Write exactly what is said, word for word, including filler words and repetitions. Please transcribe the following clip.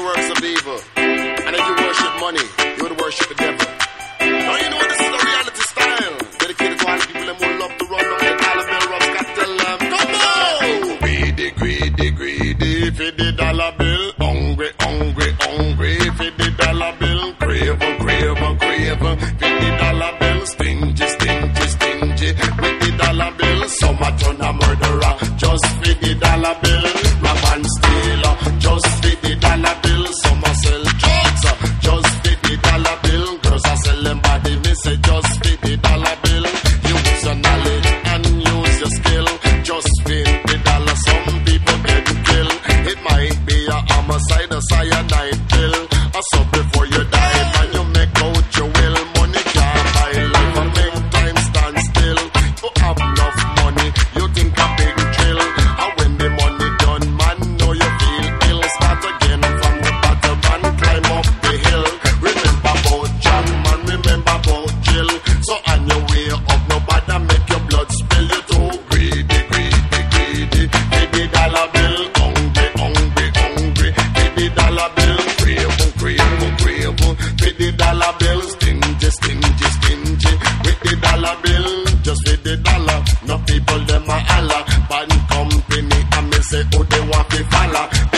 the works of evil. And if you worship money, you would worship the devil. Now you know this is a reality style. Dedicated to all the people who love to run on the dollar bill. Rob's got to tell them, come on! Greedy, greedy, greedy for the dollar bill. Hungry, hungry, hungry for the dollar bill. Crave, crave, crave for the dollar bill. Stingy, stingy, stingy with the dollar bill. Some a turn a murderer just for the dollar bill. Rob and stealer just for the dollar bill. Some a sell drugs just for the dollar bill. Girls a sell them body, me say just for the dollar bill. Use your knowledge and use your skill just for the dollar. Some people get killed. It might be a homicide, a cyanide pill. A sub before you die, man, you make out your will. Money can't buy life and make time stand still. You have enough money, you think a big drill. And when the money done, man, know you feel ill. Start again from the bottom and climb up the hill. Remember about John, man, remember about Jill. So on your way up, nobody make your blood spill. You too greedy, greedy, greedy. Give the dollar bill, hungry, hungry, hungry. Give the dollar bill, crave, crave, crave. With the dollar bill, stingy, stingy, stingy. With the dollar bill, just with the dollar. No people them a holla. Bad company, and me say, oh, they want to follow.